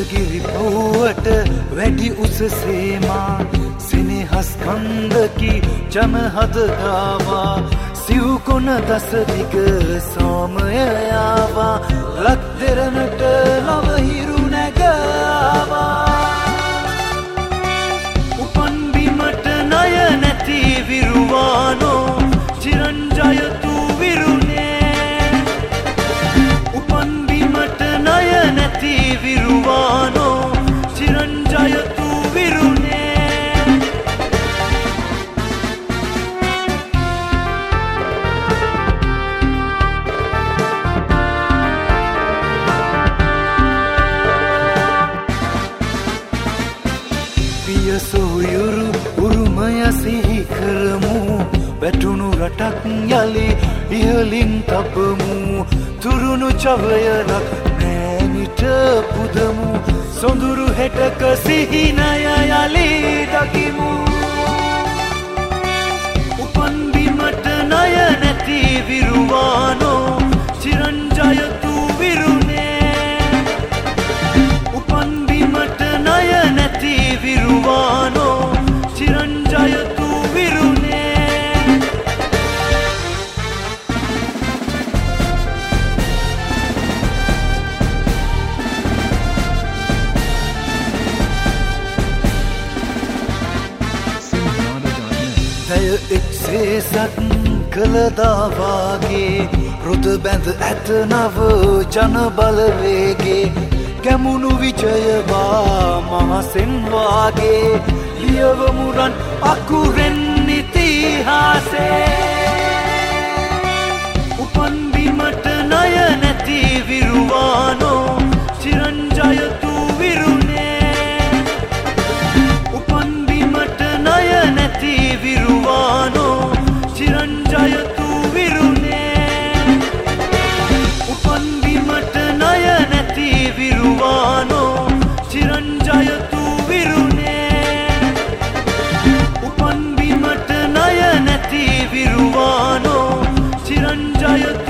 ගිරි පුවට වැඩි උසසේමා සෙනෙහස් කන්දකි ජනහද ගාවා සිව් කොන දස දිග සෝමයාවා ලක් දෙරණට ලව හිරු නැගාවා උපන් බිමට ණය නැති විරුවානෝ චිරංජයතු විරුනේ උපන් බිමට ණය නැති විරුවානෝ චිරංජයතු විරුනේ සොයුරු උරුමය සිහි කරමු වැටුණු රටක් යලි ඉහලින් තබමු තුරුණු චවයලක් නෑනිට පුදමු සොඳුරු හෙටක සිහිනය යලි දකිමු උපන් බිමට ණය නැති විරුවානෝ චිරංජයතු විරුනේ උපන් බිමට ණය නැති විරුවානෝ චිරංජයතු විරුනේ දය එක්සේසත් කළදාවාගේ රුද බැඳ ඇත නව ජන බලවේගේ කැමුණු විජයවා මහසෙන් වාගේ ලියවමුරන් අකුරෙන් ඉතිහාසේ උපන් බිමට ණය නැති විරුවානෝ චිරංජයතු විරුනේ උපන් බිමට ණය නැති විරුවානෝ චිරංජයතු විරුනේ උපන් බිමට ණය නැති විරුවානෝ චිරංජයතු විරුනේ උපන් බිමට ණය නැති විරුවානෝ චිරංජයතු